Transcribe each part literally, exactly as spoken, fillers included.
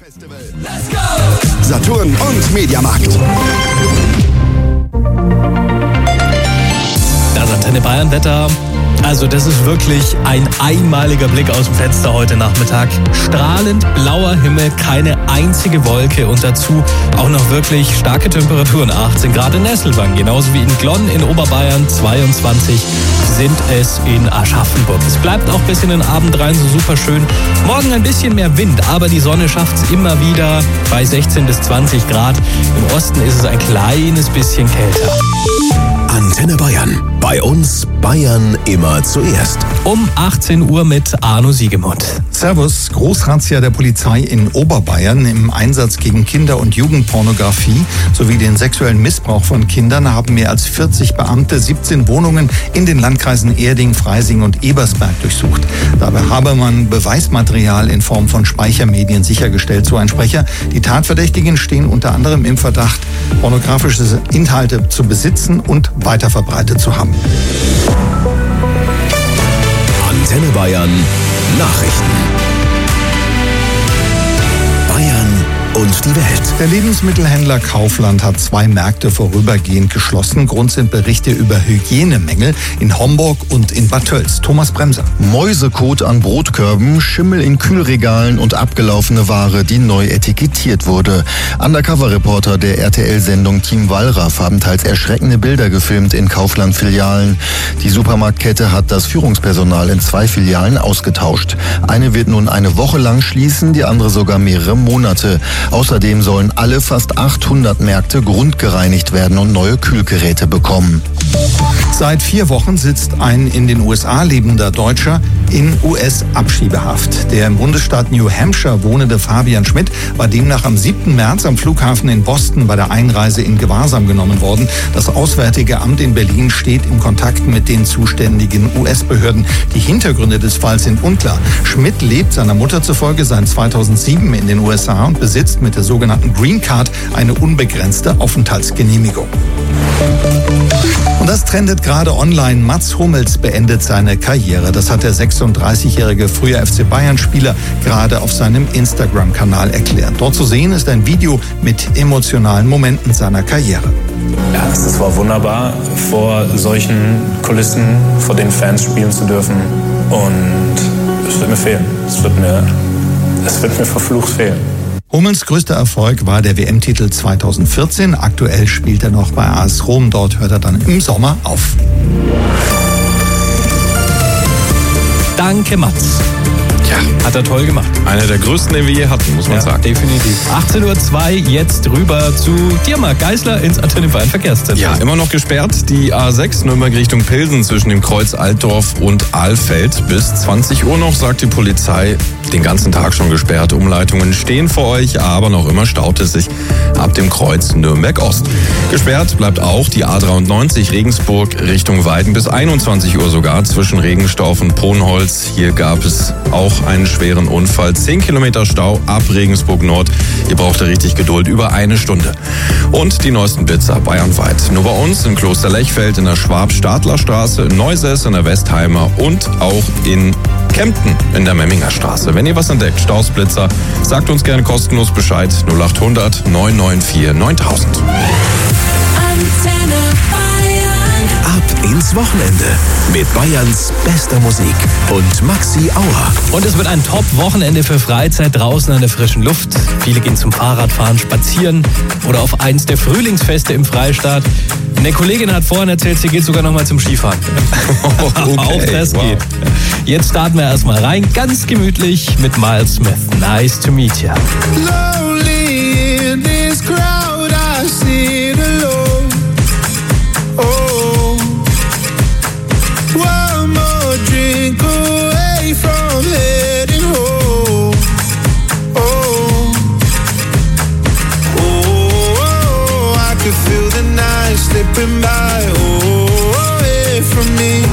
Festival. Let's go! Saturn und Mediamarkt. Das Antenne Bayern Wetter. Also das ist wirklich ein einmaliger Blick aus dem Fenster heute Nachmittag. Strahlend blauer Himmel, keine einzige Wolke und dazu auch noch wirklich starke Temperaturen. achtzehn Grad in Nesselwang, genauso wie in Glonn in Oberbayern, zweiundzwanzig sind es in Aschaffenburg. Es bleibt auch bis in den Abend rein so super schön. Morgen ein bisschen mehr Wind, aber die Sonne schafft es immer wieder bei sechzehn bis zwanzig Grad. Im Osten ist es ein kleines bisschen kälter. Antenne Bayern. Bei uns Bayern immer zuerst. Um achtzehn Uhr mit Arno Siegemund. Servus. Großrazzia der Polizei in Oberbayern im Einsatz gegen Kinder- und Jugendpornografie sowie den sexuellen Missbrauch von Kindern haben mehr als vierzig Beamte siebzehn Wohnungen in den Landkreisen Erding, Freising und Ebersberg durchsucht. Dabei habe man Beweismaterial in Form von Speichermedien sichergestellt, so ein Sprecher. Die Tatverdächtigen stehen unter anderem im Verdacht, pornografische Inhalte zu besitzen und weiterverbreitet zu haben. Antenne Bayern Nachrichten. Bayern und die Welt. Der Lebensmittelhändler Kaufland hat zwei Märkte vorübergehend geschlossen. Grund sind Berichte über Hygienemängel in Homburg und in Bad Tölz. Thomas Bremser. Mäusekot an Brotkörben, Schimmel in Kühlregalen und abgelaufene Ware, die neu etikettiert wurde. Undercover-Reporter der R T L-Sendung Team Wallraff haben teils erschreckende Bilder gefilmt in Kaufland-Filialen. Die Supermarktkette hat das Führungspersonal in zwei Filialen ausgetauscht. Eine wird nun eine Woche lang schließen, die andere sogar mehrere Monate. Außerdem sollen alle fast achthundert Märkte grundgereinigt werden und neue Kühlgeräte bekommen. Seit vier Wochen sitzt ein in den U S A lebender Deutscher in U S-Abschiebehaft. Der im Bundesstaat New Hampshire wohnende Fabian Schmidt war demnach am siebten März am Flughafen in Boston bei der Einreise in Gewahrsam genommen worden. Das Auswärtige Amt in Berlin steht im Kontakt mit den zuständigen U S-Behörden. Die Hintergründe des Falls sind unklar. Schmidt lebt seiner Mutter zufolge seit zweitausendsieben in den U S A und besitzt mit der sogenannten Green Card eine unbegrenzte Aufenthaltsgenehmigung. Und das trendet gerade online. Mats Hummels beendet seine Karriere. Das hat der sechsunddreißigjährige früher F C Bayern-Spieler gerade auf seinem Instagram-Kanal erklärt. Dort zu sehen ist ein Video mit emotionalen Momenten seiner Karriere. Ja, es war wunderbar, vor solchen Kulissen, vor den Fans spielen zu dürfen. Und es wird mir fehlen. Es wird mir, es wird mir verflucht fehlen. Hummels größter Erfolg war der W M-Titel zweitausendvierzehn. Aktuell spielt er noch bei A S Rom. Dort hört er dann im Sommer auf. Danke, Mats. Ja. Hat er toll gemacht. Einer der größten, den wir je hatten, muss man ja, sagen. Definitiv. achtzehn Uhr zwei, jetzt rüber zu dir, Marc Geisler, ins Antenne Bayern Verkehrszentrum. Ja, immer noch gesperrt. Die A sechs Nürnberg Richtung Pilsen zwischen dem Kreuz Altdorf und Ahlfeld. Bis zwanzig Uhr noch, sagt die Polizei. Den ganzen Tag schon gesperrt. Umleitungen stehen vor euch, aber noch immer staut es sich ab dem Kreuz Nürnberg Ost. Gesperrt bleibt auch die A dreiundneunzig Regensburg Richtung Weiden bis einundzwanzig Uhr sogar zwischen Regenstorf und Ponholz. Hier gab es auch einen schweren Unfall. zehn Kilometer Stau ab Regensburg Nord. Ihr braucht da richtig Geduld, über eine Stunde. Und die neuesten Blitzer bayernweit. Nur bei uns in Kloster Lechfeld in der Schwab-Stadler-Straße, in Neusäß in der Westheimer und auch in Kempten in der Memminger Straße. Wenn ihr was entdeckt, Stausblitzer, sagt uns gerne kostenlos Bescheid. null acht hundert neun neun vier neuntausend. Antenne Bayern. Ab ins Wochenende mit Bayerns bester Musik und Maxi Auer. Und es wird ein Top-Wochenende für Freizeit draußen an der frischen Luft. Viele gehen zum Fahrradfahren, spazieren oder auf eins der Frühlingsfeste im Freistaat. Eine Kollegin hat vorhin erzählt, sie geht sogar noch mal zum Skifahren. Okay, Auch das wow. geht. Jetzt starten wir erstmal rein, ganz gemütlich mit Miles Smith. Nice to meet you. Lonely in this crowd, I sit alone. Oh, one more drink away from heading home. Oh, oh, I could feel the night slipping by. Oh, away from me.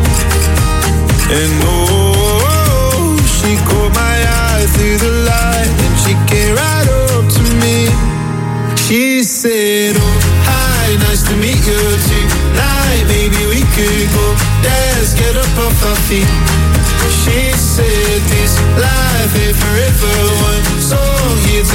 And oh, she caught my eye through the light, and she came right up to me. She said, oh, hi, nice to meet you tonight. Maybe we could go dance, get up off our feet. She said, this life ain't forever. One song here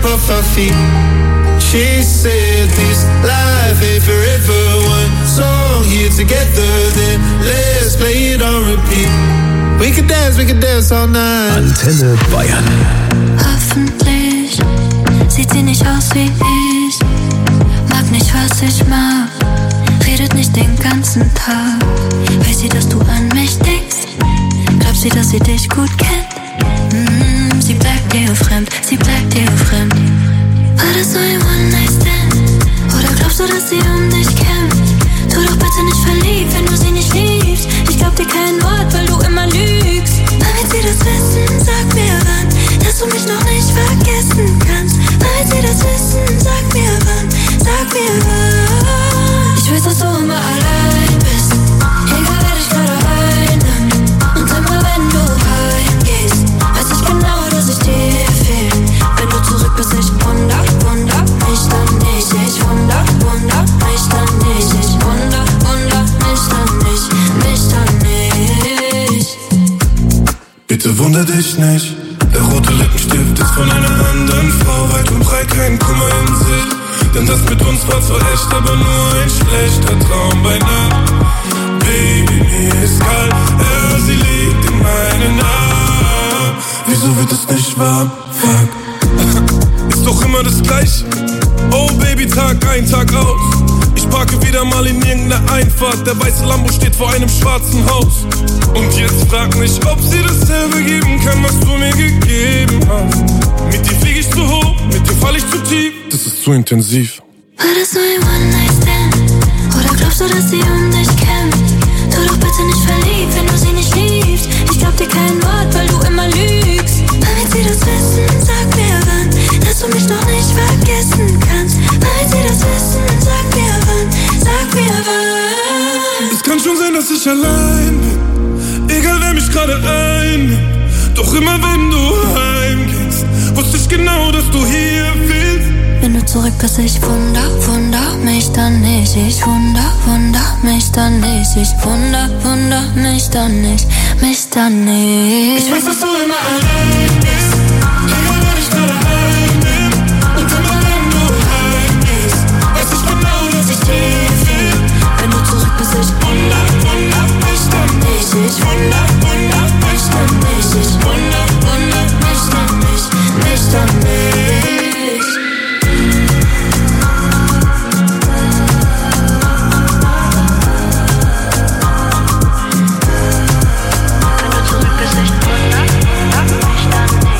up off our feet. She said this life ain't forever. One song here together, then let's play it on repeat. We could dance, we could dance all night. Antenne Bayern. Hoffentlich sieht sie nicht aus wie ich. Mag nicht, was ich mag. Redet nicht den ganzen Tag. Weiß sie, dass du an mich denkst? Glaubt sie, dass sie dich gut kennt? Mm, sie bleibt dir fremd, sie bleibt dir fremd. War das so ein One-Night-Stand? Oder glaubst du, dass sie um dich kämpft? Tu doch bitte nicht verliebt, wenn du sie nicht liebst. Ich glaub dir kein Wort, weil du immer lügst. Damit sie das wissen, sag mir wann, dass du mich noch nicht vergessen kannst. Damit sie das wissen, sag mir wann, sag mir wann. Ich weiß, dass du immer allein bist, egal wer dich gerade einnimmt. Und immer wenn du heimgehst, weiß ich genau, dass ich dir fehl. Wenn du zurück bist, ich wunder, wunder mich dann nicht. Ich wunder, wunder mich dann nicht. Ich wunder, wunder mich dann nicht, mich dann nicht. Bitte wunder dich nicht. Der rote Lippenstift ist von einer anderen Frau. Weit und breit, kein Kummer in Sicht. Denn das mit uns war zwar echt, aber nur ein schlechter Traum bei Nacht. Baby, mir ist kalt, ja, sie liegt in meinen Armen. Wieso wird es nicht warm? Fuck. Ist doch immer das Gleiche. Oh Baby, Tag ein, Tag aus. Ich parke wieder mal in irgendeiner Einfahrt. Der weiße Lambo steht vor einem schwarzen Haus. Und jetzt frag mich, ob sie dasselbe geben kann, was du mir gegeben hast. Mit dir flieg ich zu hoch, mit dir fall ich zu tief. Das ist zu intensiv. War das so ein One-Night-Stand? Oder glaubst du, dass sie um dich kämpft? Tu doch bitte nicht verliebt, wenn du sie nicht liebst. Ich glaub dir kein Wort, weil du immer lügst. Damit sie das wissen, sag mir wann, dass du mich noch nicht vergessen kannst. Damit sie das wissen, sag mir wann, sag mir wann. Es kann schon sein, dass ich allein bin, egal wer mich gerade einnimmt. Doch immer wenn du heimgehst, wusste ich genau, dass du hier bist. Wenn du zurück bist, ich wunder, wunder mich dann nicht. Ich wunder, wunder mich dann nicht. Ich wunder, wunder mich dann nicht, mich dann nicht. Ich weiß, dass du immer allein bist, egal wer dich gerade einnimmt. Und immer wenn du heimgehst, weiß ich genau, dass ich dir fehl. Wenn du zurück bist, ich wunder, wunder mich dann nicht. Ich wunder, wunder mich dann nicht. Ich wunder, wunder mich dann nicht, mich dann nicht. Wenn du zurück bist, ich wunder, wunder mich dann nicht.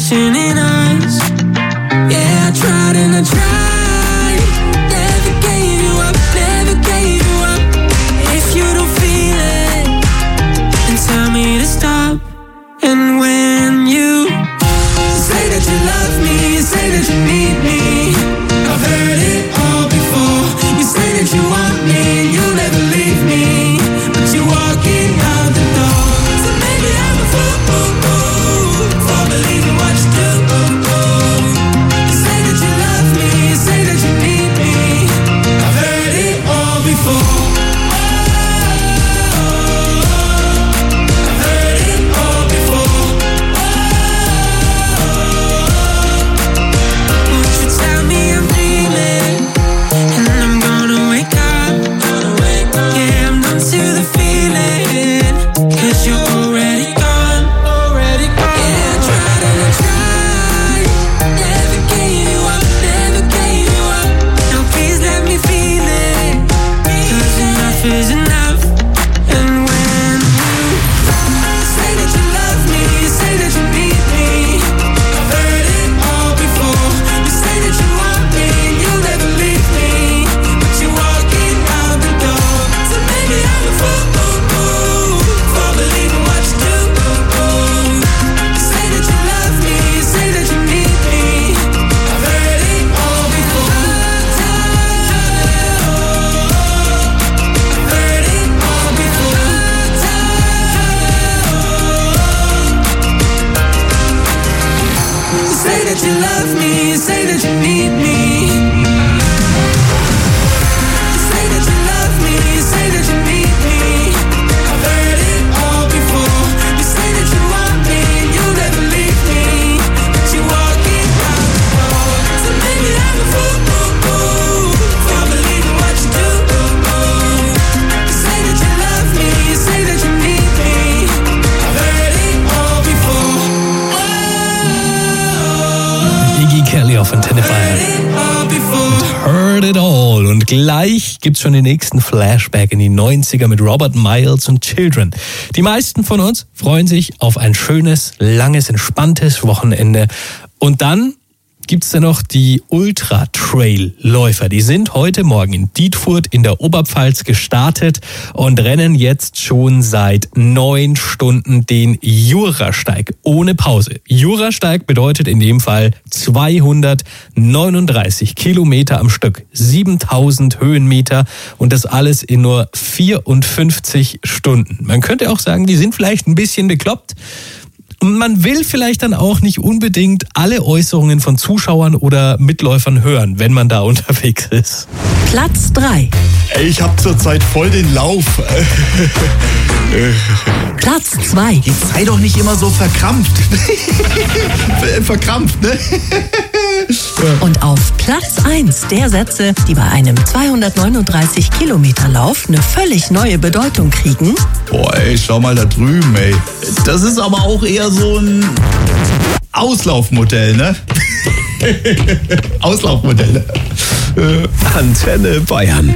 reflection in us. Yeah, I tried and I tried. Never gave you up, never gave you up. If you don't feel it, then tell me to stop. And when you say that you love me, say that you need me, I've heard it all before. You say that you want me, you'll never leave me, but you're walking out the door. So maybe I'm a fool for believing what you do. You say that you love me, say that you need me, I've heard it all before. Gleich gibt's schon den nächsten Flashback in die neunziger mit Robert Miles und Children. Die meisten von uns freuen sich auf ein schönes, langes, entspanntes Wochenende. Und dann gibt's da noch die Ultra-Trail-Läufer. Die sind heute Morgen in Dietfurt in der Oberpfalz gestartet und rennen jetzt schon seit neun Stunden den Jurasteig ohne Pause. Jurasteig bedeutet in dem Fall zweihundertneununddreißig Kilometer am Stück, siebentausend Höhenmeter und das alles in nur vierundfünfzig Stunden. Man könnte auch sagen, die sind vielleicht ein bisschen bekloppt. Und man will vielleicht dann auch nicht unbedingt alle Äußerungen von Zuschauern oder Mitläufern hören, wenn man da unterwegs ist. Platz drei. Ey, ich hab zurzeit voll den Lauf. Platz zwei. Jetzt sei doch nicht immer so verkrampft. verkrampft, ne? Und auf Platz eins der Sätze, die bei einem zweihundertneununddreißig Kilometer Lauf eine völlig neue Bedeutung kriegen. Boah, ey, schau mal da drüben, ey. Das ist aber auch eher so ein Auslaufmodell, ne? Auslaufmodell. Antenne Bayern.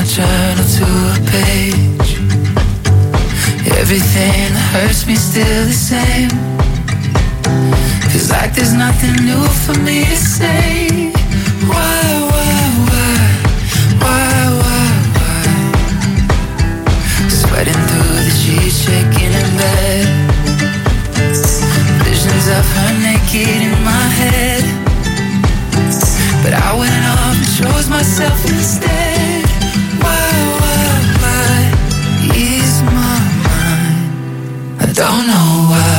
journal to a page. Everything that hurts me still the same. Feels like there's nothing new for me to say. Why, why, why, why, why, why? Sweating through the sheets, shaking in bed. Visions of her naked in my head. But I went off and chose myself instead. Why, why, why ease my mind? I don't know why.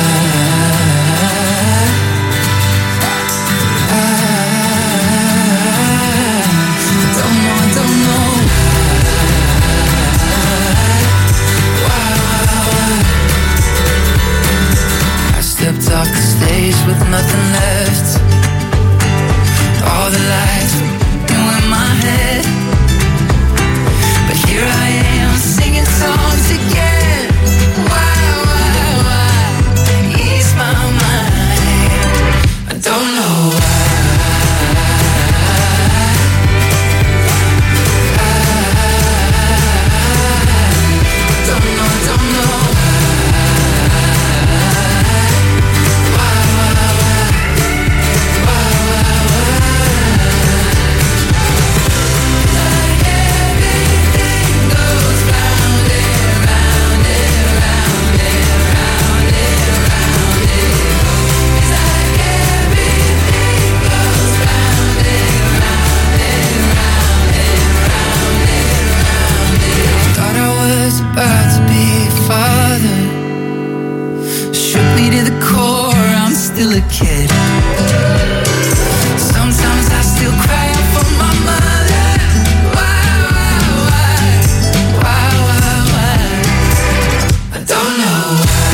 Off the stage with nothing left. All the lights were in my head. But here I am singing songs again. Why, why, why ease my mind? I don't know why. I don't know, I don't know. About to be a father. Shook me to the core, I'm still a kid. Sometimes I still cry out for my mother. Why, why, why? Why, why, why? I don't know why.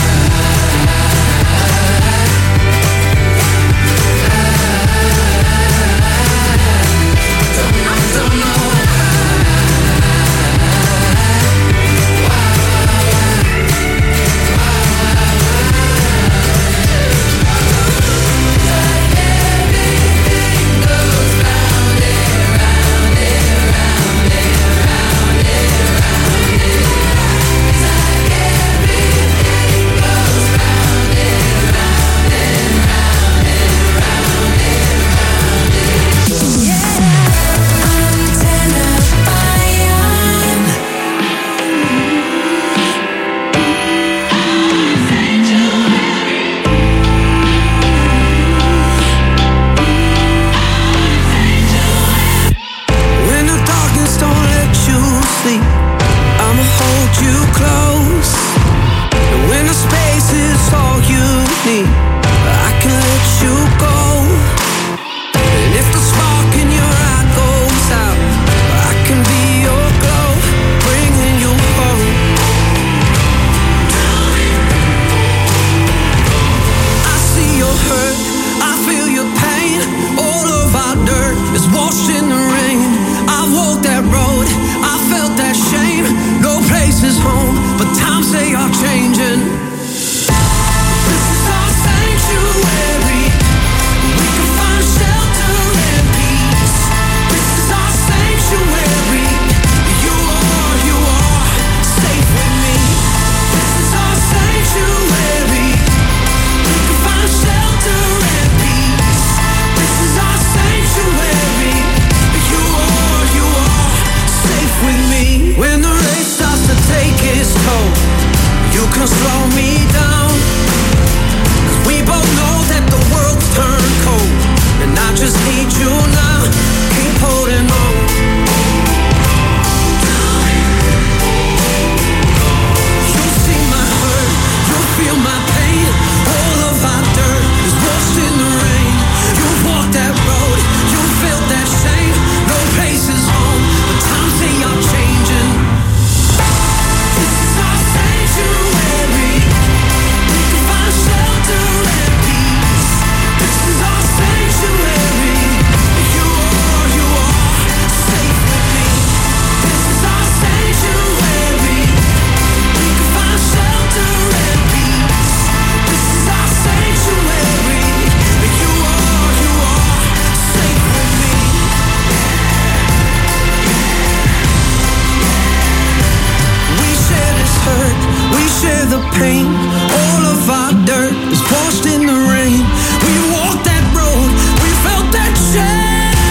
Don't know, don't know. pain. All of our dirt is washed in the rain. We walked that road, we felt that shame.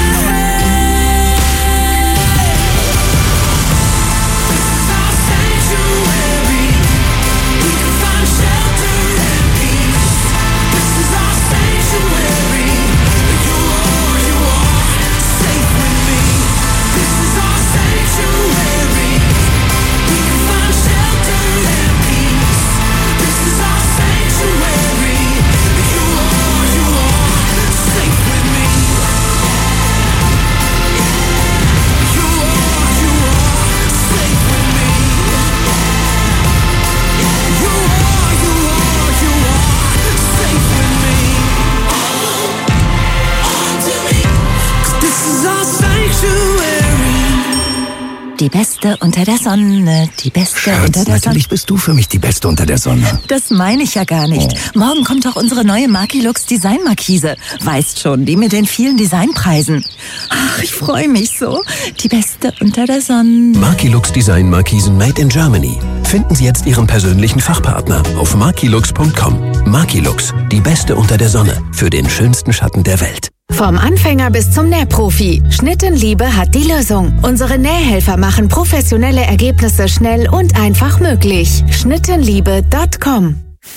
Die Beste unter der Sonne, die Beste Schatz, unter der Sonne. natürlich bist du für mich die Beste unter der Sonne. Das meine ich ja gar nicht. Oh. Morgen kommt doch unsere neue Markilux Design Markise. Weißt schon, die mit den vielen Designpreisen. Ach, ich freue mich so. Die Beste unter der Sonne. Markilux Design Markisen made in Germany. Finden Sie jetzt Ihren persönlichen Fachpartner auf markilux punkt com. Markilux, die Beste unter der Sonne für den schönsten Schatten der Welt. Vom Anfänger bis zum Nähprofi. Schnittenliebe hat die Lösung. Unsere Nähhelfer machen professionelle Ergebnisse schnell und einfach möglich. schnittenliebe punkt com.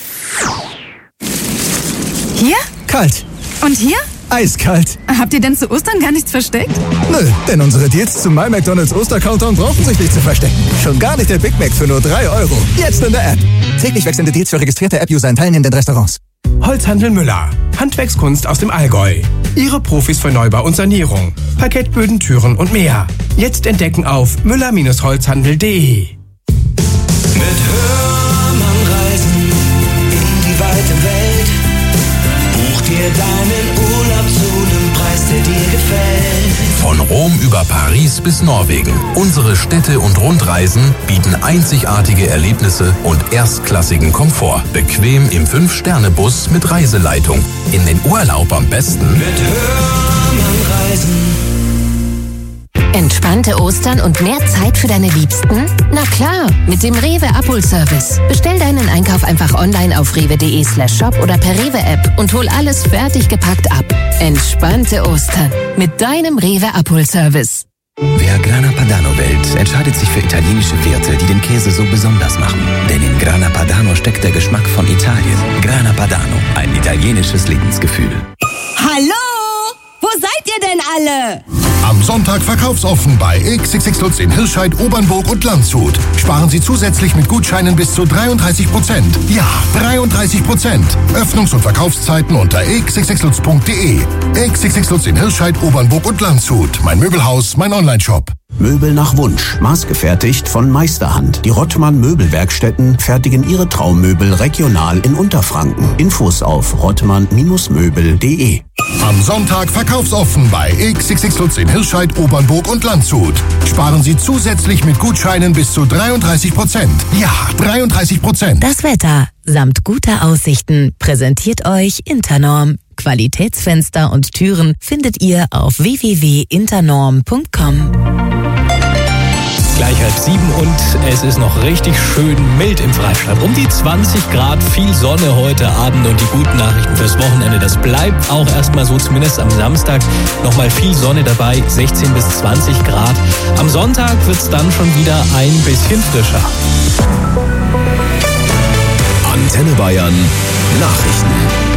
Hier? Kalt. Und hier? Eiskalt. Habt ihr denn zu Ostern gar nichts versteckt? Nö, denn unsere Deals zum My McDonald's Oster-Countdown brauchen sich nicht zu verstecken. Schon gar nicht der Big Mac für nur drei Euro. Jetzt in der App. Täglich wechselnde Deals für registrierte App-User in teilnehmenden Restaurants. Holzhandel Müller. Handwerkskunst aus dem Allgäu. Ihre Profis für Neubau und Sanierung. Parkettböden, Türen und mehr. Jetzt entdecken auf müller Holzhandel punkt de. Mit Hörmann reisen in die weite Welt. Buch dir deinen Urlaub zu einem Preis, der dir gefällt. Von Rom über Paris bis Norwegen. Unsere Städte- und Rundreisen bieten einzigartige Erlebnisse und erstklassigen Komfort. Bequem im fünf Sterne Bus mit Reiseleitung. In den Urlaub am besten mit Hörmann reisen. Entspannte Ostern und mehr Zeit für deine Liebsten? Na klar, mit dem Rewe Abholservice. Bestell deinen Einkauf einfach online auf rewe punkt de slash shop oder per Rewe App und hol alles fertig gepackt ab. Entspannte Ostern mit deinem Rewe Abholservice. Wer Grana Padano wählt, entscheidet sich für italienische Werte, die den Käse so besonders machen. Denn in Grana Padano steckt der Geschmack von Italien. Grana Padano, ein italienisches Lebensgefühl. Hallo? Wo seid ihr denn alle? Am Sonntag verkaufsoffen bei X X X Lutz in Hirscheid, Obernburg und Landshut. Sparen Sie zusätzlich mit Gutscheinen bis zu dreiunddreißig Prozent. Ja, dreiunddreißig Prozent. Öffnungs- und Verkaufszeiten unter x x x lutz punkt de. X X X Lutz in Hirscheid, Obernburg und Landshut. Mein Möbelhaus, mein Onlineshop. Möbel nach Wunsch, maßgefertigt von Meisterhand. Die Rottmann Möbelwerkstätten fertigen ihre Traummöbel regional in Unterfranken. Infos auf rottmann Möbel punkt de. Am Sonntag verkaufsoffen bei X X X Lutz in Hirscheid, Obernburg und Landshut. Sparen Sie zusätzlich mit Gutscheinen bis zu dreiunddreißig Prozent. Ja, dreiunddreißig Prozent. Das Wetter samt guter Aussichten präsentiert euch Internorm. Qualitätsfenster und Türen findet ihr auf w w w punkt internorm punkt com. Gleich halb sieben und es ist noch richtig schön mild im Freistaat. Um die zwanzig Grad, viel Sonne heute Abend und die guten Nachrichten fürs Wochenende. Das bleibt auch erstmal so, zumindest am Samstag. Nochmal viel Sonne dabei, sechzehn bis zwanzig Grad. Am Sonntag wird es dann schon wieder ein bisschen frischer. Antenne Bayern Nachrichten.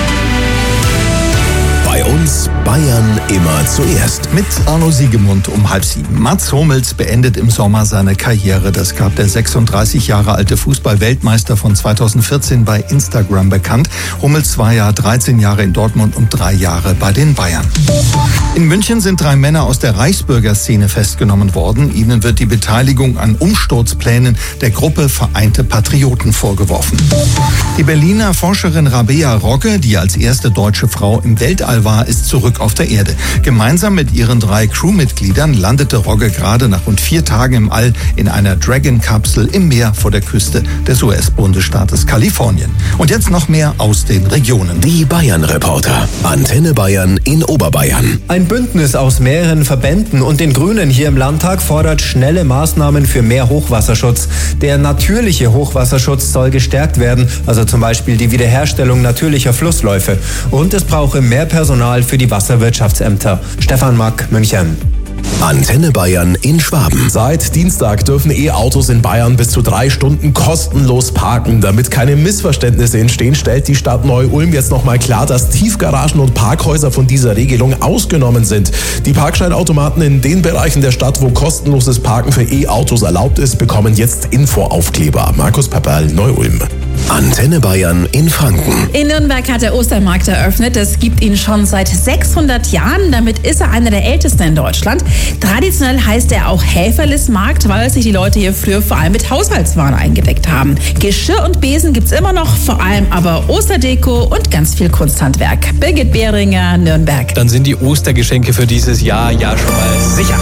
Bei uns Bayern immer zuerst. Mit Arno Siegemund um halb sieben. Mats Hummels beendet im Sommer seine Karriere. Das gab der sechsunddreißig Jahre alte Fußball-Weltmeister von zweitausendvierzehn bei Instagram bekannt. Hummels war ja dreizehn Jahre in Dortmund und drei Jahre bei den Bayern. In München sind drei Männer aus der Reichsbürgerszene festgenommen worden. Ihnen wird die Beteiligung an Umsturzplänen der Gruppe Vereinte Patrioten vorgeworfen. Die Berliner Forscherin Rabea Rogge, die als erste deutsche Frau im Weltall war, ist zurück zurück auf der Erde. Gemeinsam mit ihren drei Crewmitgliedern landete Rogge gerade nach rund vier Tagen im All in einer Dragon-Kapsel im Meer vor der Küste des U S-Bundesstaates Kalifornien. Und jetzt noch mehr aus den Regionen. Die Bayern-Reporter. Antenne Bayern in Oberbayern. Ein Bündnis aus mehreren Verbänden und den Grünen hier im Landtag fordert schnelle Maßnahmen für mehr Hochwasserschutz. Der natürliche Hochwasserschutz soll gestärkt werden, also zum Beispiel die Wiederherstellung natürlicher Flussläufe. Und es brauche mehr Personal für die Wasserwirtschaftsämter. Stefan Mack, München. Antenne Bayern in Schwaben. Seit Dienstag dürfen E-Autos in Bayern bis zu drei Stunden kostenlos parken. Damit keine Missverständnisse entstehen, stellt die Stadt Neu-Ulm jetzt nochmal klar, dass Tiefgaragen und Parkhäuser von dieser Regelung ausgenommen sind. Die Parkscheinautomaten in den Bereichen der Stadt, wo kostenloses Parken für E-Autos erlaubt ist, bekommen jetzt Infoaufkleber. Markus Pepperl, Neu-Ulm. Antenne Bayern in Franken. In Nürnberg hat der Ostermarkt eröffnet. Es gibt ihn schon seit sechshundert Jahren. Damit ist er einer der ältesten in Deutschland. Traditionell heißt er auch Häferlismarkt, weil sich die Leute hier früher vor allem mit Haushaltswaren eingedeckt haben. Geschirr und Besen gibt's immer noch, vor allem aber Osterdeko und ganz viel Kunsthandwerk. Birgit Behringer, Nürnberg. Dann sind die Ostergeschenke für dieses Jahr ja schon mal sicher.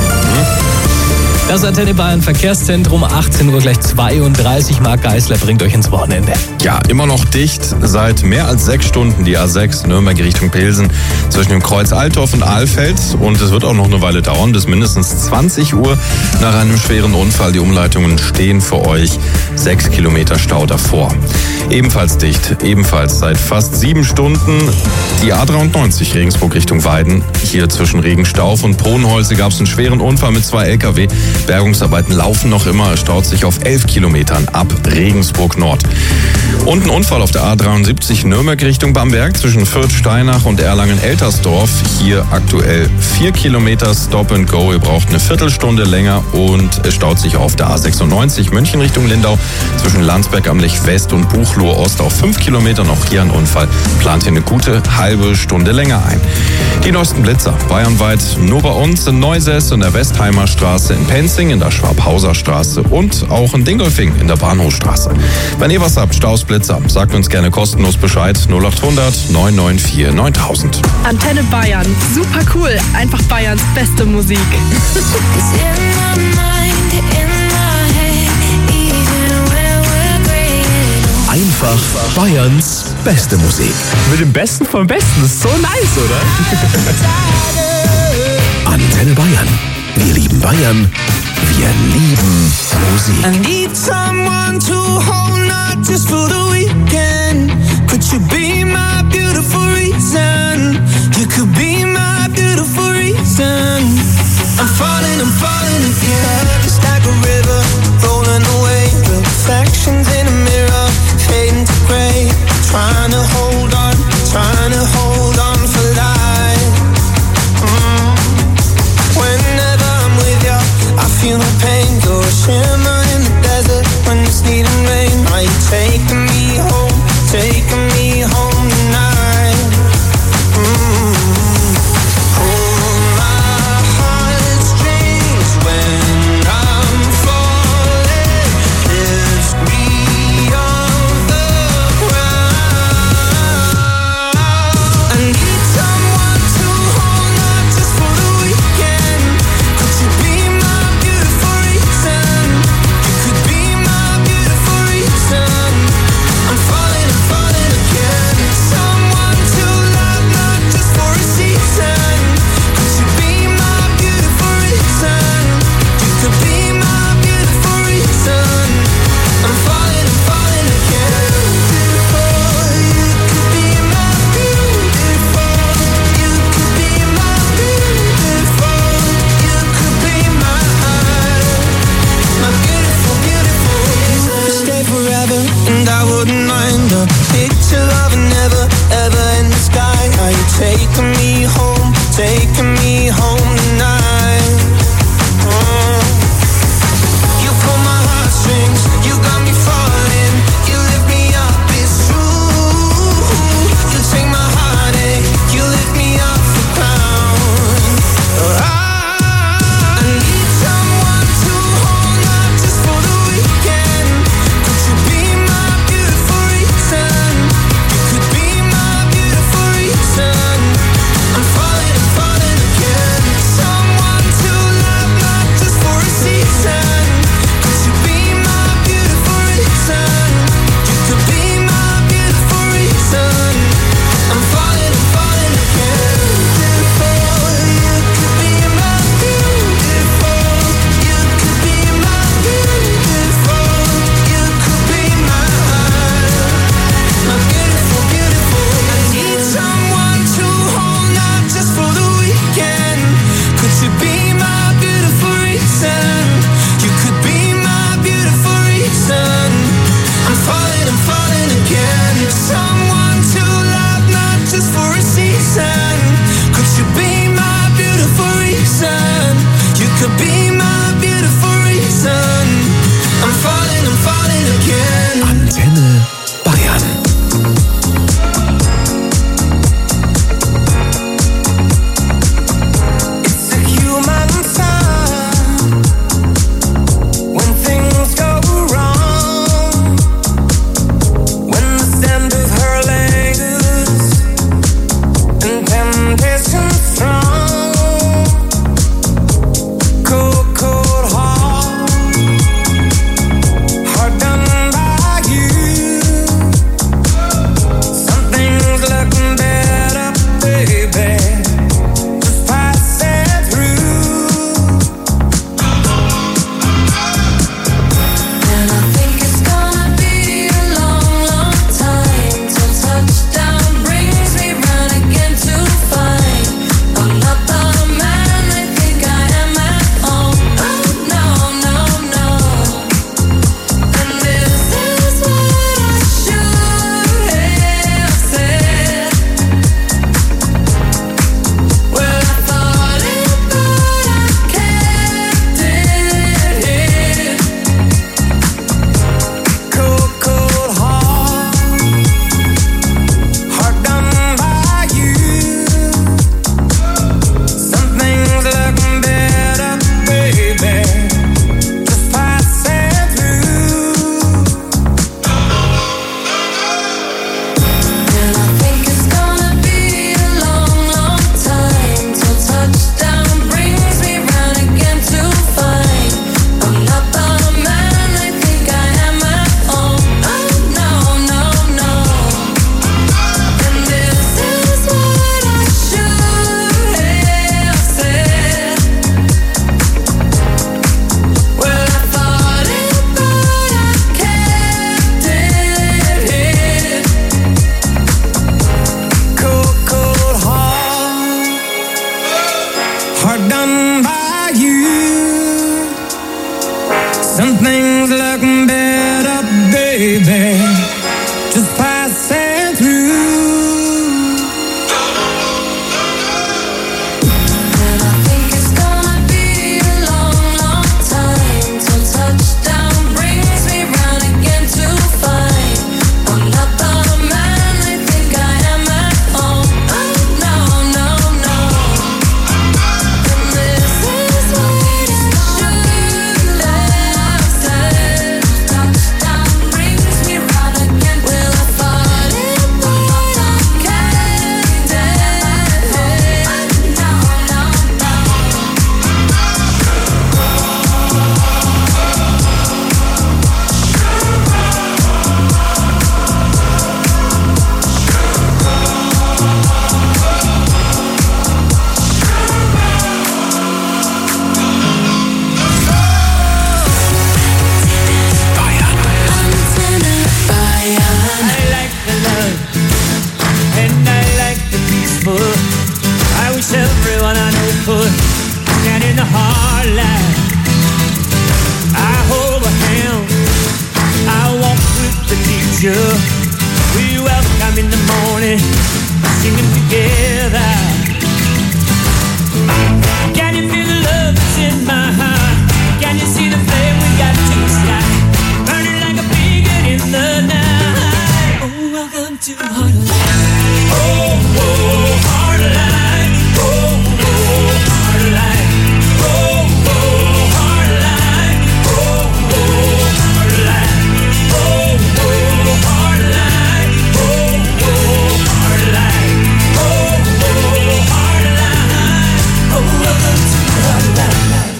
Das Antenne Bayern Verkehrszentrum, achtzehn Uhr gleich zweiunddreißig. Marc Geisler bringt euch ins Wochenende. Ja, immer noch dicht. Seit mehr als sechs Stunden die A sechs Nürnberg Richtung Pilsen zwischen dem Kreuz Altdorf und Ahlfeld. Und es wird auch noch eine Weile dauern, bis mindestens zwanzig Uhr nach einem schweren Unfall. Die Umleitungen stehen für euch. Sechs Kilometer Stau davor. Ebenfalls dicht, ebenfalls seit fast sieben Stunden die A dreiundneunzig Regensburg Richtung Weiden. Hier zwischen Regenstauf und Pronholze gab es einen schweren Unfall mit zwei L K W. Bergungsarbeiten laufen noch immer. Es staut sich auf elf Kilometern ab Regensburg Nord. Und ein Unfall auf der A dreiundsiebzig Nürnberg Richtung Bamberg zwischen Fürth, Steinach und Erlangen-Eltersdorf. Hier aktuell vier Kilometer Stop and Go. Ihr braucht eine Viertelstunde länger und es staut sich auf der A sechsundneunzig München Richtung Lindau zwischen Landsberg am Lech West und Buchloe Ost auf fünf Kilometer. Noch hier ein Unfall. Plant hier eine gute halbe Stunde länger ein. Die neuesten Blitzer bayernweit nur bei uns in Neusäß in der Westheimer Straße, in Penzing in der Schwabhauser Straße und auch in Dingolfing in der Bahnhofstraße. Wenn ihr was habt, Staus, Blitzer, sagt uns gerne kostenlos Bescheid. null achthundert neun neun vier neuntausend. Antenne Bayern, super cool. Einfach Bayerns beste Musik. Einfach Bayerns beste Musik. Mit dem Besten vom Besten. Das ist so nice, oder? Antenne Bayern. Wir lieben Bayern. Wir lieben Musik. I need someone to hold, not just for the weekend. Could you be my beautiful reason? You could be my beautiful reason. I'm falling, I'm falling again. It's like a river rolling away. Reflections in a mirror, fading to gray. Trying to hold on, trying to hold on for life. Mm. Whenever I'm with you, I feel the pain. You're a shimmer in the desert when it's needing rain. Are you taking me home, taking me home tonight? Mm. Pull my heartstrings when I'm falling. Lift me off the ground. I Something's looking better, baby. Just passing through. We welcome in the morning, singing together. Can you feel the love that's in my heart? Can you see the flame we got to start? Burning like a beacon in the night. Oh, welcome to Heartline. Oh, oh, Heartline. Oh, oh, Heartline. Oh, oh, Heartline. Oh, oh, Heartline. Oh, oh, Heartline. Oh, oh, Heartline. Oh, oh, Heartline. Oh, welcome to Heartline.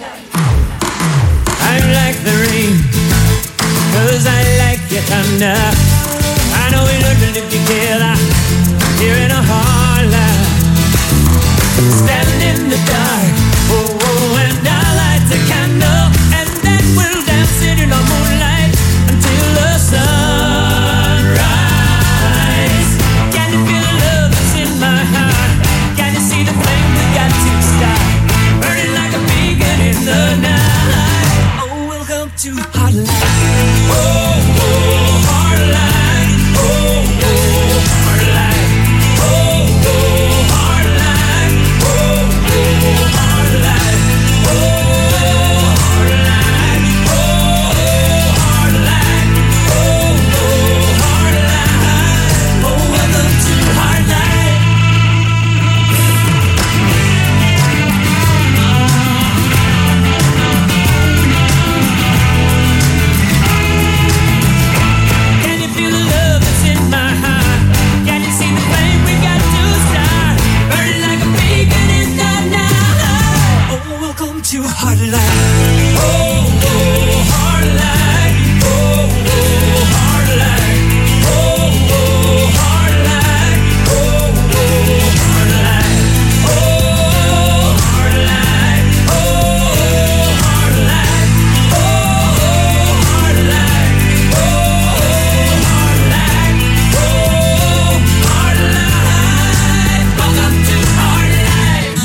I like the rain, 'cause I like your thunder. I know we learned to live together here in a Heartline. Standing in the dark, oh, oh, and I'll light a candle, and then we'll dance in the moonlight until the sunrise. Can you feel the love that's in my heart? Can you see the flame we got to start? Burning like a beacon in the night. Oh, welcome to Heartline. Oh, oh, Heartline. Oh, oh, Heartline. Oh, oh, Heartline. Oh, oh, Heartline. Oh, Heartline. Oh, Heartline. Oh, oh, Heartline. Oh, welcome to Heartline. Can you feel the love that's in my heart? Can you see the flame we got to start? Burning like a beacon in the night. Oh, welcome to Heartline. Oh, oh, Heartline. Oh, oh, Heartline. Oh, oh, Heartline. Oh, oh, Heartline. Oh, Heartline. Oh, Heartline. Oh, Heartline. Oh, Heartline. Oh, Heartline. Welcome to Heartline.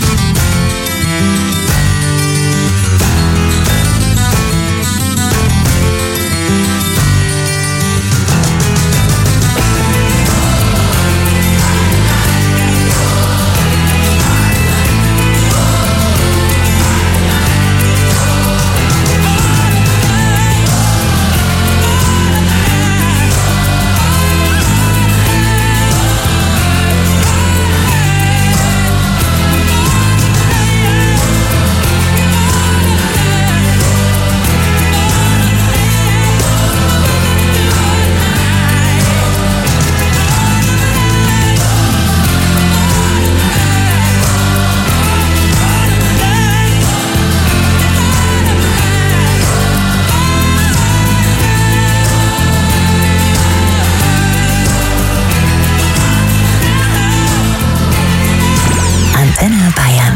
Antenne Bayern.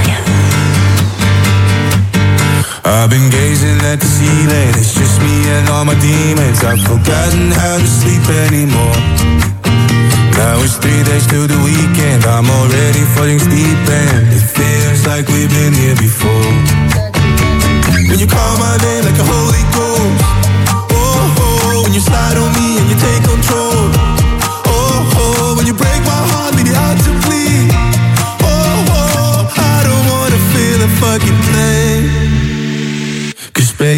I've been gazing at the ceiling, it's just me and all my demons. I've forgotten how to sleep anymore. Now it's three days till the weekend, I'm already falling deep and it feels like we've been here before. When you call my name like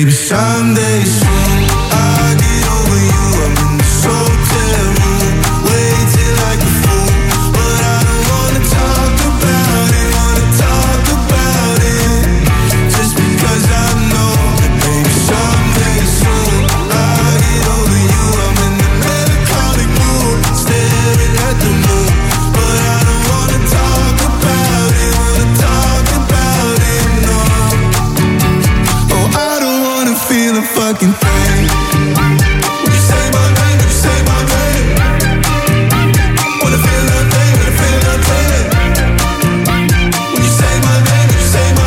Baby, someday soon I'll get over you. I'm in this hotel room, waiting like a fool, but I don't wanna talk about it, wanna talk about it, just because I know that baby, someday soon I'll get over you. I'm in the melancholic mood, staring at the moon, but I don't wanna talk about it, wanna talk about it, no. Oh, I don't wanna feel a fucking thing. When you say my name, when you say my name, wanna feel nothing, wanna feel nothing. When you say my name, when you say my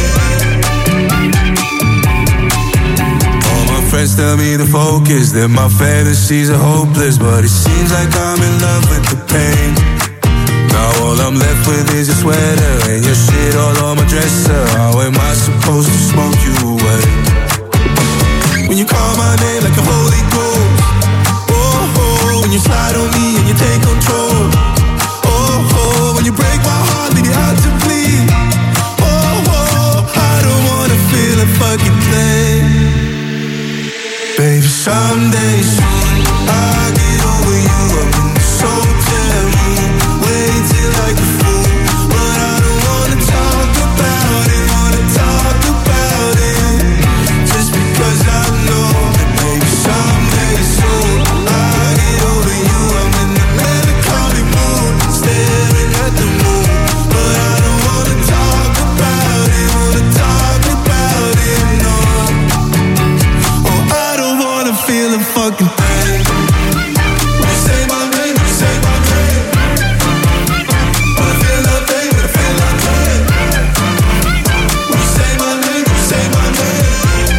name. All my friends tell me to focus, that my fantasies are hopeless, but it seems like I'm in love with the pain. Now all I'm left with is your sweater and your shit all on my dresser. How am I supposed to smoke you away? When you call my name like a holy ghost, oh, oh, when you slide on me and you take control, oh, oh, when you break my heart, leave it out to bleed, oh, oh, I don't wanna feel a fucking thing. Baby, someday soon I'll get over you. I'm in this hotel room, waiting like a fool, but I don't wanna talk about it, wanna talk about it, just because I know that baby, someday soon I'll get over you. I'm in the melancholic mood, staring at the moon, but I don't wanna talk about it, wanna talk about it, no. Oh, I don't wanna feel a fucking thing. When you say my name, when you say my name, wanna feel nothing, wanna feel nothing. When you say my name, when you say my name.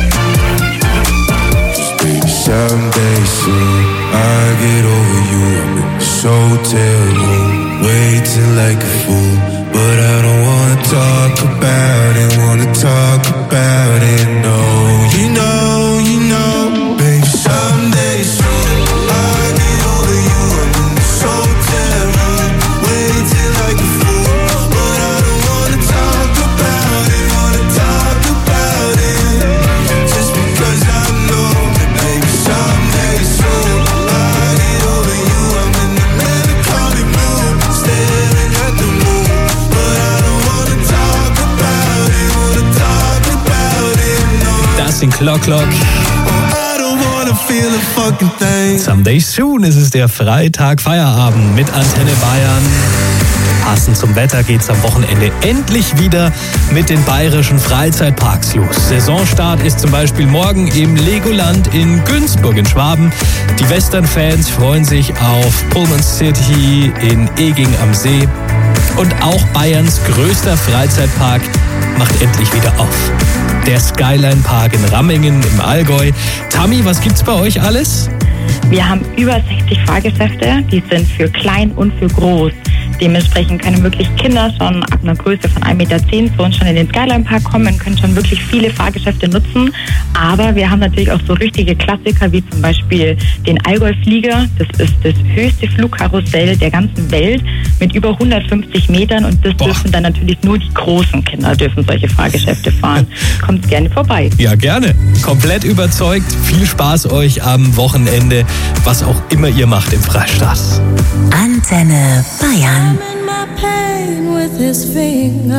Just baby, someday soon I'll get over you. I'm in this hotel room, waiting like a fool, but I don't wanna talk about it, wanna talk about it, no. You know, you know, baby, someday soon I'll get over you. I'm in this hotel room, waiting like a fool, but I don't wanna talk about it, wanna talk about it, just because I know that baby, someday soon I'll get over you. I'm in the melancholic mood, staring at the moon, but I don't wanna talk about it, wanna talk about it, no. Das sind Clock Clock. I don't wanna feel a fucking thing. Someday soon ist es der Freitag Feierabend mit Antenne Bayern. Passend zum Wetter geht's am Wochenende endlich wieder mit den bayerischen Freizeitparks los. Saisonstart ist zum Beispiel morgen im Legoland in Günzburg in Schwaben. Die Western-Fans freuen sich auf Pullman City in Eging am See. Und auch Bayerns größter Freizeitpark macht endlich wieder auf. Der Skyline Park in Rammingen im Allgäu. Tammy, was gibt's bei euch alles? Wir haben über sechzig Fahrgeschäfte, die sind für klein und für groß. Dementsprechend können wirklich Kinder schon ab einer Größe von ein Meter zehn zu uns schon in den Skyline Park kommen, können schon wirklich viele Fahrgeschäfte nutzen. Aber wir haben natürlich auch so richtige Klassiker wie zum Beispiel den Allgäu-Flieger. Das ist das höchste Flugkarussell der ganzen Welt mit über hundertfünfzig Metern und das Boah. dürfen dann natürlich nur die großen Kinder dürfen solche Fahrgeschäfte fahren. Kommt gerne vorbei. Ja, gerne. Komplett überzeugt. Viel Spaß euch am Wochenende, was auch immer ihr macht im Freistaat. Antenne Bayern. In my pain with his fingers,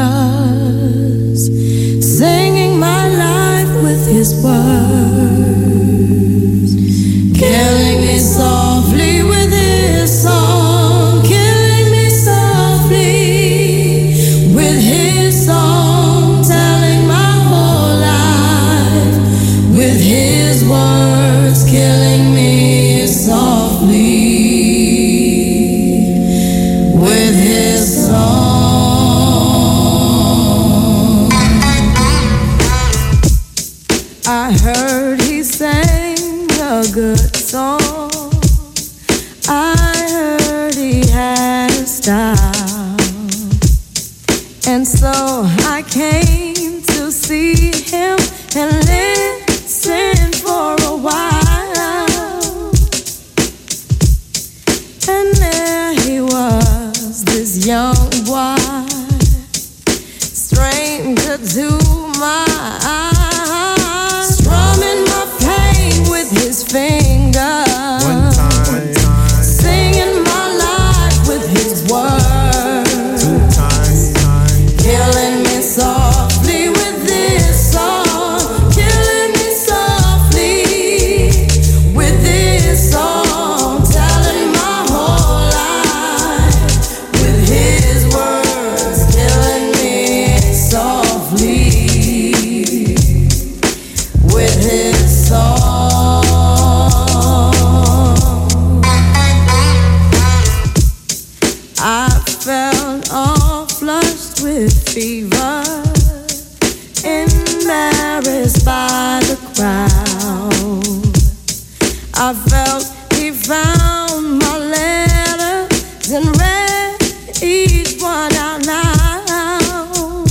singing my life with his words, killing me softly with his song, killing me softly with his song, telling my whole life with his words, killing me softly. With his song, I heard he sang a good song. I heard he had a style, and so I came to see him and listen for a while. And there he was, this young boy, stranger to my eyes, strong. I felt all flushed with fever, embarrassed by the crowd. I felt he found my letters and read each one out loud.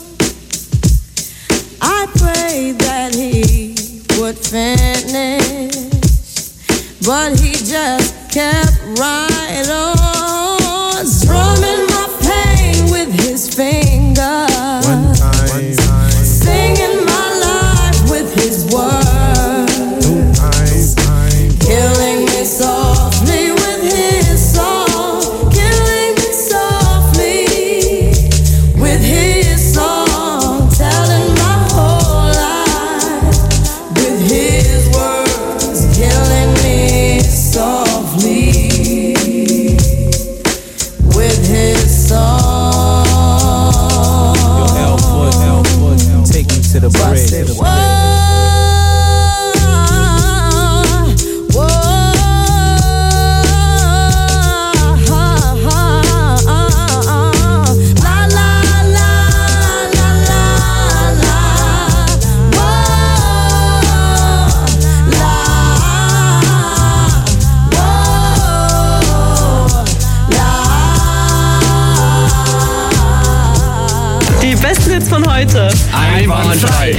I prayed that he would finish, but he just kept right on. Strumming my pain with his fingers, one time, one time. Singing my life with his words, two time, time. Killing me softly with his song, killing me softly with his song, telling my whole life with his words, killing me softly. With his song. Yo, L foot, L foot, take me to the bridge. Said, whoa, whoa, la la la la la la, whoa, la, whoa, la. Die besten Hits von heute. Einwandfrei.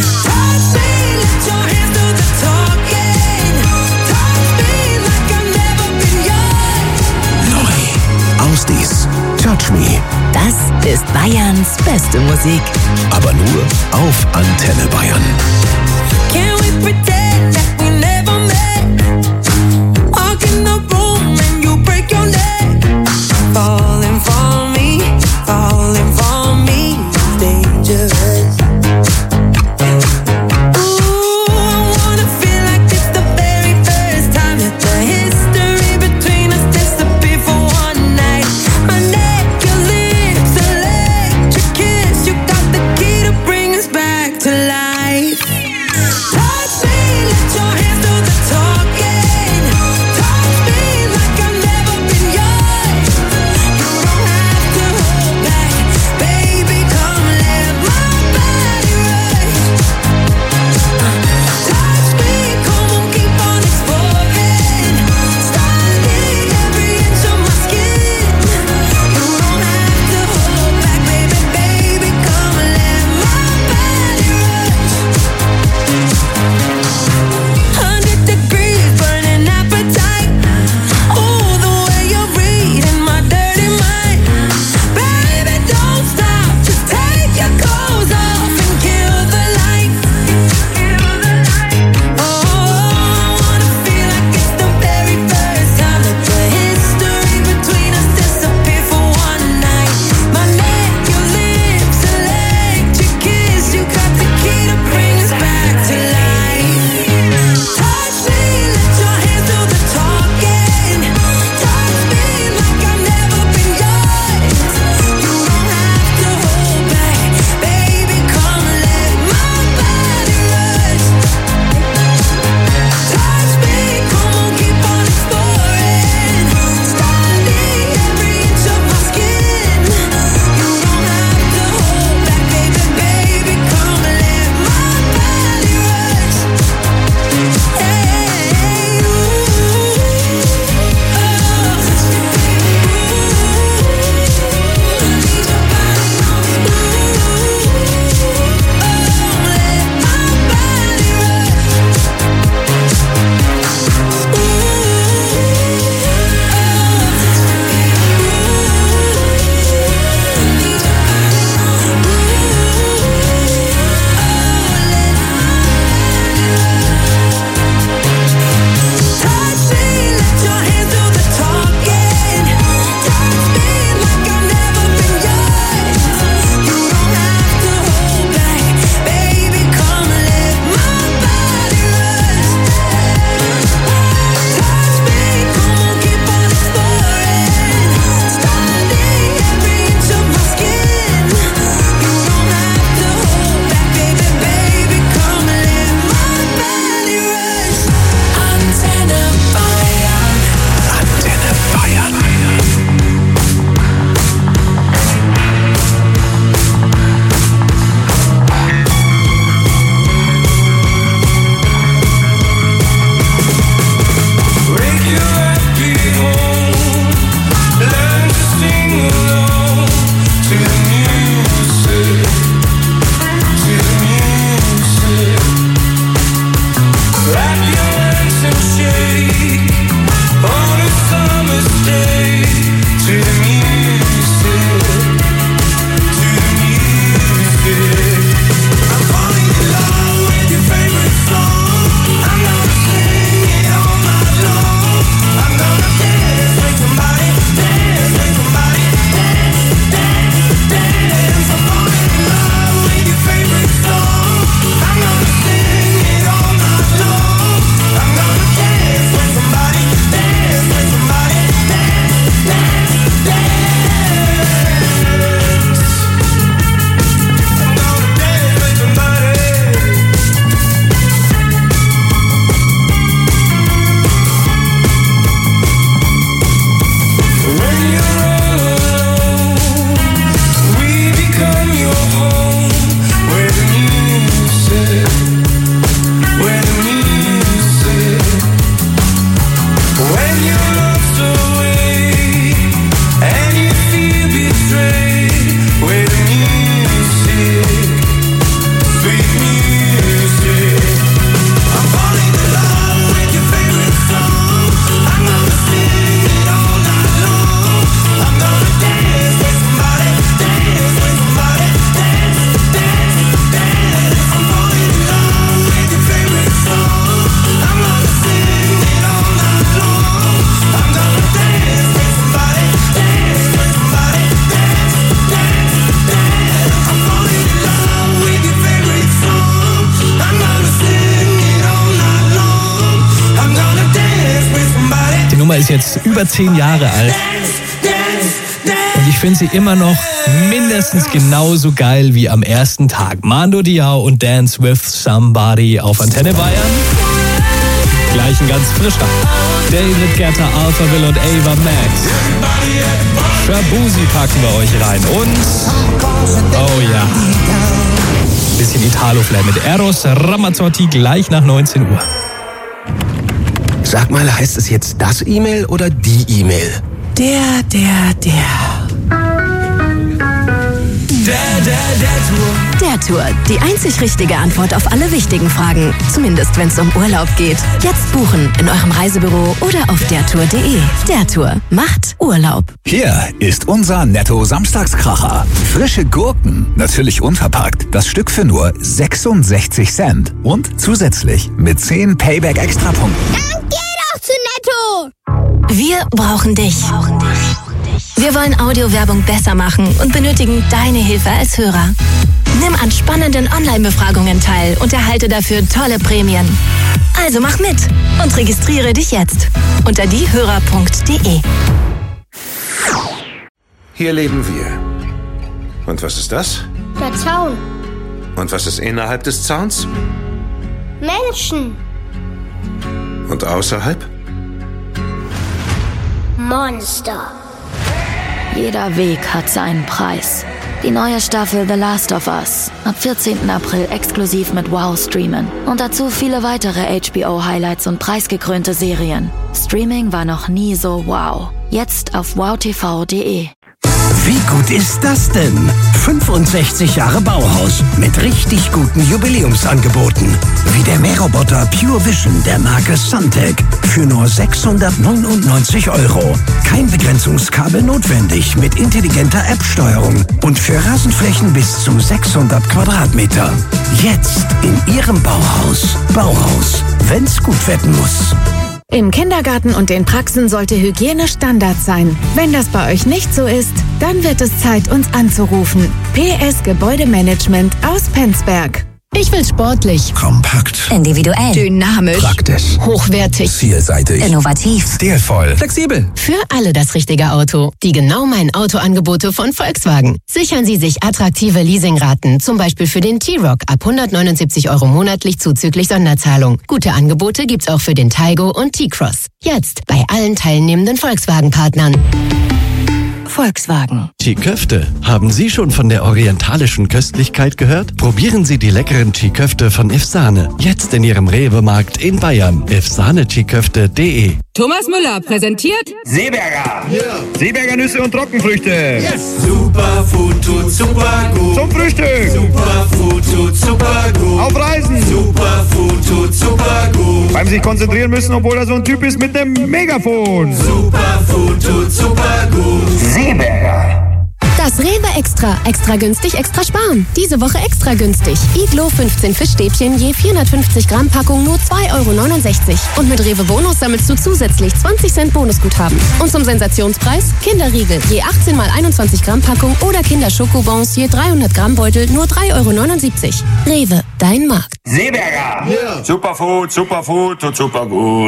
Neu. Aus dies. Touch Me. Das ist Bayerns beste Musik. Aber nur auf Antenne Bayern. Can we pretend that we never met? Walk in the room and you break your neck. Falling for me, falling for me, dangerous. Ooh, I wanna feel like it's the very first time that the history between us disappeared for one night. My neck, your lips, electric kiss. You got the key to bring us back to life. Nummer ist jetzt über zehn Jahre alt. Und ich finde sie immer noch mindestens genauso geil wie am ersten Tag. Mando Diao und Dance with Somebody auf Antenne Bayern. Gleich ein ganz frischer. David Guetta, Alphaville und Ava Max. Shabuzi packen wir euch rein. Und, oh ja, bisschen Italo-Flair mit Eros Ramazzotti gleich nach neunzehn Uhr. Sag mal, heißt es jetzt das E-Mail oder die E-Mail? Der, der, der. Der, der, der Tour. Der Tour, die einzig richtige Antwort auf alle wichtigen Fragen. Zumindest wenn es um Urlaub geht. Jetzt buchen in eurem Reisebüro oder auf dertour punkt de. Der Tour macht Urlaub. Hier ist unser Netto-Samstagskracher. Frische Gurken, natürlich unverpackt. Das Stück für nur sechsundsechzig Cent. Und zusätzlich mit zehn Payback-Extrapunkten. Dann geh doch zu Netto! Wir brauchen dich. Wir wollen Audiowerbung besser machen und benötigen deine Hilfe als Hörer. Nimm an spannenden Online-Befragungen teil und erhalte dafür tolle Prämien. Also mach mit und registriere dich jetzt unter diehörer punkt de. Hier leben wir. Und was ist das? Der Zaun. Und was ist innerhalb des Zauns? Menschen. Und außerhalb? Monster. Jeder Weg hat seinen Preis. Die neue Staffel The Last of Us. Ab vierzehnten April exklusiv mit Wow streamen. Und dazu viele weitere H B O-Highlights und preisgekrönte Serien. Streaming war noch nie so wow. Jetzt auf wow t v punkt de. Wie gut ist das denn? fünfundsechzig Jahre Bauhaus mit richtig guten Jubiläumsangeboten. Wie der Mähroboter Pure Vision der Marke Suntech für nur sechshundertneunundneunzig Euro. Kein Begrenzungskabel notwendig mit intelligenter App-Steuerung und für Rasenflächen bis zu sechshundert Quadratmeter. Jetzt in Ihrem Bauhaus. Bauhaus, wenn's gut werden muss. Im Kindergarten und den Praxen sollte Hygiene Standard sein. Wenn das bei euch nicht so ist, dann wird es Zeit, uns anzurufen. P S Gebäudemanagement aus Penzberg. Ich will sportlich, kompakt, individuell, dynamisch, praktisch, hochwertig, vielseitig, innovativ, stilvoll, flexibel. Für alle das richtige Auto. Die genau mein Autoangebote von Volkswagen. Sichern Sie sich attraktive Leasingraten, zum Beispiel für den T-Roc ab hundertneunundsiebzig Euro monatlich zuzüglich Sonderzahlung. Gute Angebote gibt's auch für den Taigo und T-Cross. Jetzt bei allen teilnehmenden Volkswagen-Partnern. Volkswagen. Chiköfte. Haben Sie schon von der orientalischen Köstlichkeit gehört? Probieren Sie die leckeren Chiköfte von Ifsane. Jetzt in Ihrem Rewe-Markt in Bayern. ifsane chiköfte punkt de. Thomas Müller präsentiert Seeberger. Yeah. Seeberger Nüsse und Trockenfrüchte. Yes. Superfood tut super gut. Zum Frühstück. Superfood tut super gut. Auf Reisen. Superfood tut super gut. Beim sich konzentrieren müssen, obwohl er so ein Typ ist mit einem Megafon. Superfood tut super gut. Seeberger. Das Rewe Extra. Extra günstig, extra sparen. Diese Woche extra günstig. Iglo fünfzehn Fischstäbchen je vierhundertfünfzig Gramm Packung nur zwei Euro neunundsechzig. Und mit Rewe Bonus sammelst du zusätzlich zwanzig Cent Bonusguthaben. Und zum Sensationspreis Kinderriegel je achtzehn mal einundzwanzig Gramm Packung oder Kinderschokobons je dreihundert Gramm Beutel nur drei Euro neunundsiebzig. Rewe, dein Markt. Seeberger. Yeah. Superfood, Superfood tut super gut.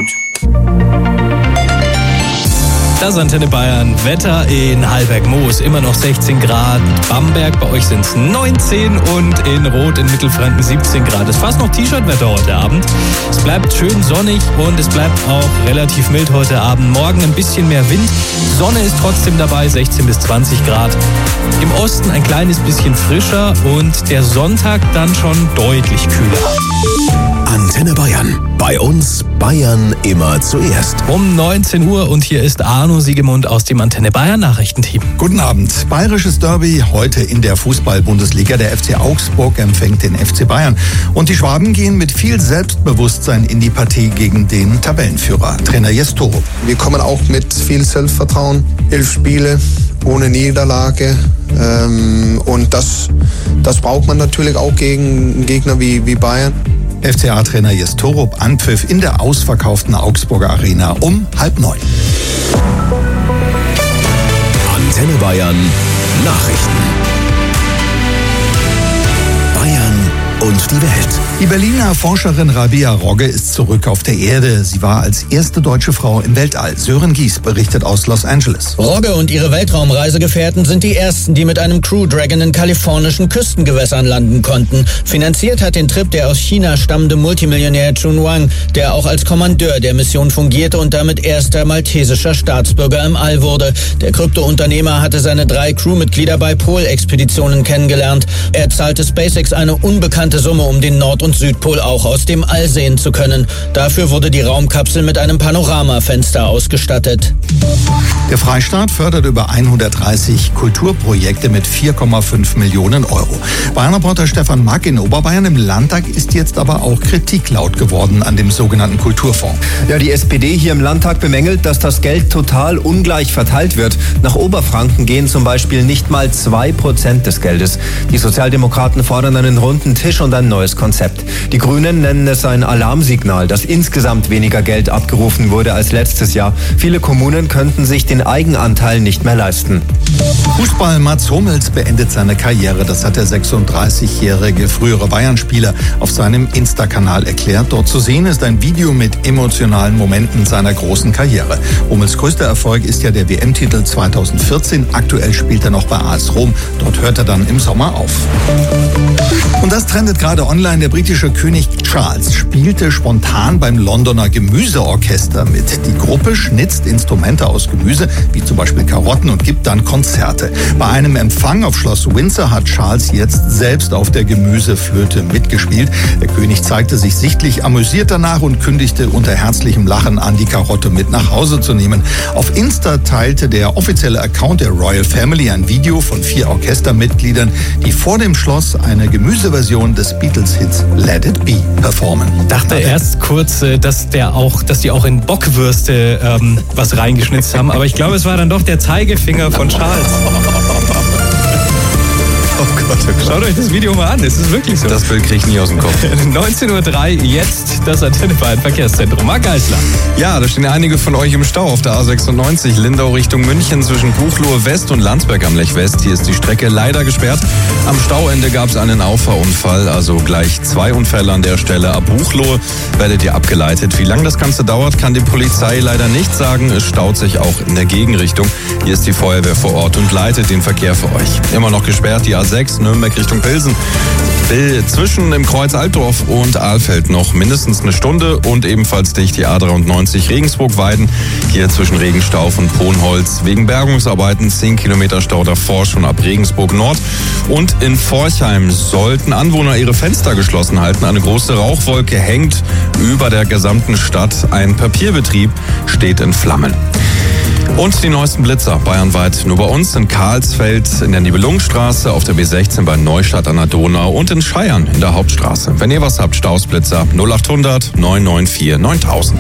Das Antenne Bayern, Wetter in Hallberg-Moos, immer noch sechzehn Grad. Bamberg, bei euch sind es neunzehn und in Rot in Mittelfranken siebzehn Grad. Es ist fast noch T-Shirt-Wetter heute Abend. Es bleibt schön sonnig und es bleibt auch relativ mild heute Abend. Morgen ein bisschen mehr Wind. Sonne ist trotzdem dabei, sechzehn bis zwanzig Grad. Im Osten ein kleines bisschen frischer und der Sonntag dann schon deutlich kühler. Antenne Bayern. Bei uns Bayern immer zuerst. Um neunzehn Uhr und hier ist Arno Siegemund aus dem Antenne Bayern Nachrichtenteam. Guten Abend. Bayerisches Derby heute in der Fußball-Bundesliga. Der F C Augsburg empfängt den F C Bayern. Und die Schwaben gehen mit viel Selbstbewusstsein in die Partie gegen den Tabellenführer, Trainer Jes Torup. Wir kommen auch mit viel Selbstvertrauen. Elf Spiele ohne Niederlage. Ähm, und das, das braucht man natürlich auch gegen einen Gegner wie, wie Bayern. F C A-Trainer Jes Torup, Anpfiff in der ausverkauften Augsburger Arena um halb neun. Antenne Bayern Nachrichten. Bayern und die Welt. Die Berliner Forscherin Rabia Rogge ist zurück auf der Erde. Sie war als erste deutsche Frau im Weltall. Sören Gies berichtet aus Los Angeles. Rogge und ihre Weltraumreisegefährten sind die ersten, die mit einem Crew Dragon in kalifornischen Küstengewässern landen konnten. Finanziert hat den Trip der aus China stammende Multimillionär Chun Wang, der auch als Kommandeur der Mission fungierte und damit erster maltesischer Staatsbürger im All wurde. Der Kryptounternehmer hatte seine drei Crewmitglieder bei Polexpeditionen kennengelernt. Er zahlte SpaceX eine unbekannte Summe, um den Nord- und Südpol auch aus dem All sehen zu können. Dafür wurde die Raumkapsel mit einem Panoramafenster ausgestattet. Der Freistaat fördert über hundertdreißig Kulturprojekte mit vier Komma fünf Millionen Euro. Bayern-Reporter Stefan Mack in Oberbayern. Im Landtag ist jetzt aber auch Kritik laut geworden an dem sogenannten Kulturfonds. Ja, die S P D hier im Landtag bemängelt, dass das Geld total ungleich verteilt wird. Nach Oberfranken gehen zum Beispiel nicht mal zwei Prozent des Geldes. Die Sozialdemokraten fordern einen runden Tisch und ein neues Konzept. Die Grünen nennen es ein Alarmsignal, dass insgesamt weniger Geld abgerufen wurde als letztes Jahr. Viele Kommunen könnten sich den Eigenanteil nicht mehr leisten. Fußball Mats Hummels beendet seine Karriere. Das hat der sechsunddreißigjährige frühere Bayern-Spieler auf seinem Insta-Kanal erklärt. Dort zu sehen ist ein Video mit emotionalen Momenten seiner großen Karriere. Hummels größter Erfolg ist ja der W M-Titel zweitausendvierzehn. Aktuell spielt er noch bei A S Rom. Dort hört er dann im Sommer auf. Und das trendet gerade online. Der britische König Charles spielte spontan beim Londoner Gemüseorchester mit. Die Gruppe schnitzt Instrumente aus Gemüse, wie zum Beispiel Karotten, und gibt dann Konzerte. Bei einem Empfang auf Schloss Windsor hat Charles jetzt selbst auf der Gemüseflöte mitgespielt. Der König zeigte sich sichtlich amüsiert danach und kündigte unter herzlichem Lachen an, die Karotte mit nach Hause zu nehmen. Auf Insta teilte der offizielle Account der Royal Family ein Video von vier Orchestermitgliedern, die vor dem Schloss eine Gemüseversion des Beatles-Hits Let It Be performen. Ich dachte erst kurz, dass der auch, dass die auch in Bockwürste ähm, was reingeschnitzt haben, aber ich glaube, es war dann doch der Zeigefinger von Charles. Oh Gott, oh Gott. Schaut euch das Video mal an, es ist wirklich so. Das Bild kriege ich nie aus dem Kopf. neunzehn Uhr drei, jetzt das Antenne Bayern Verkehrszentrum. Marc Geisler. Ja, da stehen einige von euch im Stau auf der A sechsundneunzig, Lindau Richtung München zwischen Buchloe West und Landsberg am Lech West. Hier ist die Strecke leider gesperrt. Am Stauende gab es einen Auffahrunfall, also gleich zwei Unfälle an der Stelle. Ab Buchloe werdet ihr abgeleitet. Wie lange das Ganze dauert, kann die Polizei leider nicht sagen. Es staut sich auch in der Gegenrichtung. Hier ist die Feuerwehr vor Ort und leitet den Verkehr für euch. Immer noch gesperrt die A sechs, Nürnberg Richtung Pilsen. Zwischen im Kreuz Altdorf und Ahlfeld noch mindestens eine Stunde und ebenfalls dicht die A dreiundneunzig Regensburg-Weiden. Hier zwischen Regenstauf und Ponholz wegen Bergungsarbeiten zehn Kilometer Stau davor schon ab Regensburg Nord. Und in Forchheim sollten Anwohner ihre Fenster geschlossen halten. Eine große Rauchwolke hängt über der gesamten Stadt. Ein Papierbetrieb steht in Flammen. Und die neuesten Blitzer bayernweit nur bei uns in Karlsfeld, in der Nibelungenstraße, auf der B sechzehn bei Neustadt an der Donau und in Scheiern in der Hauptstraße. Wenn ihr was habt, Stausblitzer null achthundert neun neun vier neuntausend.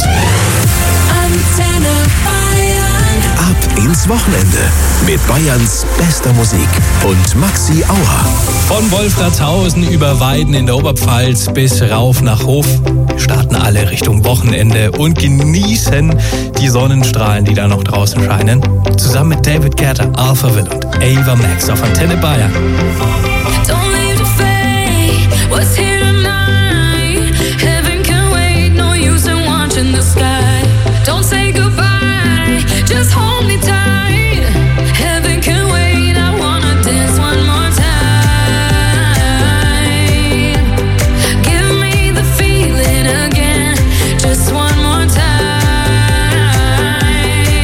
Ab ins Wochenende mit Bayerns bester Musik und Maxi Auer. Von Wolfratshausen über Weiden in der Oberpfalz bis rauf nach Hof. Wir starten alle Richtung Wochenende und genießen die Sonnenstrahlen, die da noch draußen scheinen. Zusammen mit David Guetta, Alphaville und Ava Max auf Antenne Bayern. Don't leave the fate, what's here tonight? Heaven can wait, no use in watching the sky. Don't say goodbye, just hold me tight. Heaven can wait, I wanna dance one more time. Give me the feeling again, just one more time.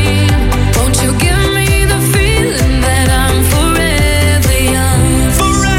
Won't you give me the feeling that I'm forever young? Forever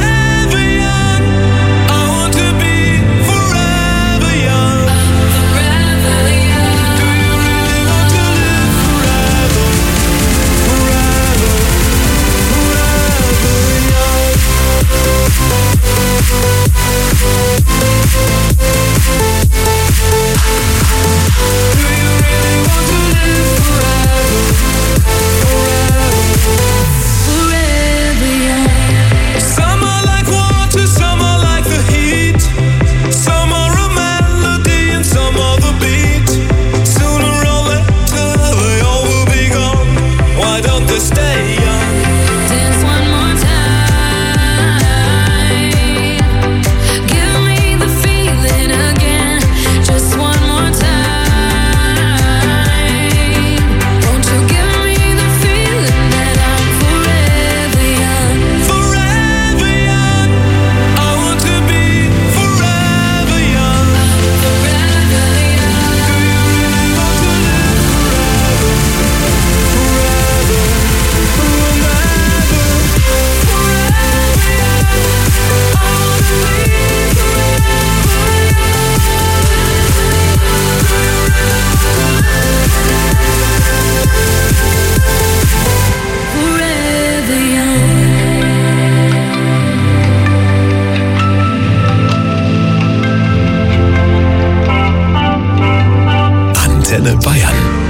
Antenne Bayern.